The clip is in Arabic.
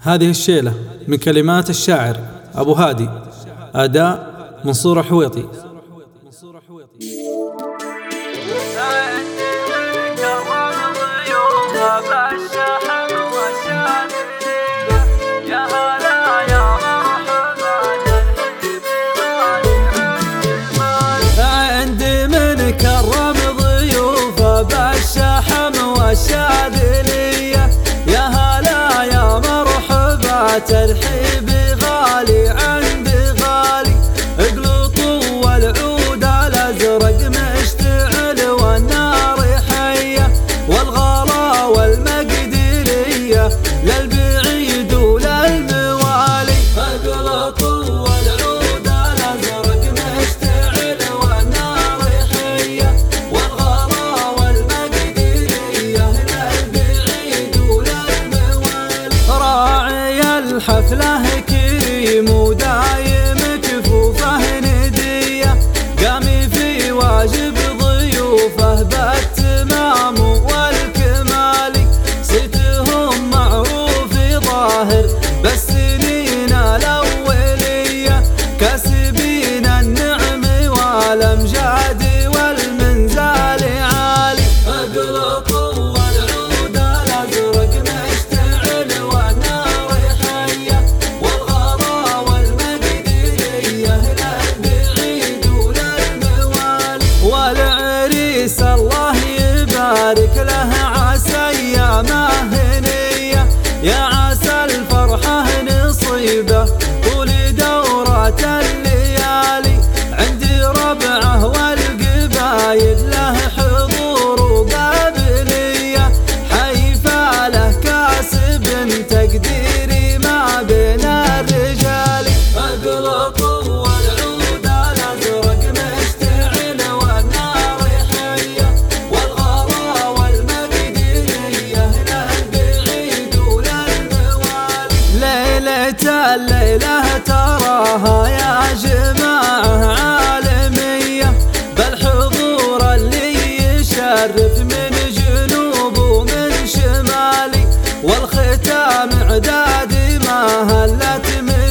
هذه الشيلة من كلمات الشاعر أبو هادي، أداء منصور الحويطي. عندي من كرم ضيوفه بالشحم والشاذلية، يا هلا يا مرحبا ترحيب غالي عندي غالي، اقلطوا والعود الازرق مشتعل والنار حية، والغلا والمقدرية للبعيد وللموالي، اقلطوا والعود الازرق مشتعل والنار حية، والغلا والمقدرية للبعيد وللموالي. راعي الحفلة كريم ودايم كفوفه ندية، قامي في واجب ضيوفه بالتمام والكمال، صيتهم معروف ظاهر بالسنين الأولية، كاسبين النعم والأمجاد والمنزال عالي، اقلطوا والعود الأزرق مشتعل والنار حية، والغلا والمقدرية للبعيد وللموالي. والعريس الله يبارك له عسى أيامه هنية، يا عسى الفرحة نصيبه طول دورات الليالي، عندي ربعه والقبايل له حضور وقابلية، حيفا له كاسب تقديري ما بين الرجال، اقلطوا والعود الازرق مشتعل والنار حية، والغلا والمقدرية للبعيد وللموالي. ليلة الليلة تراها يا جماعة عالمية، بالحضور اللي يشرف من جنوب ومن شمالي، والختام اعدادي ما هلت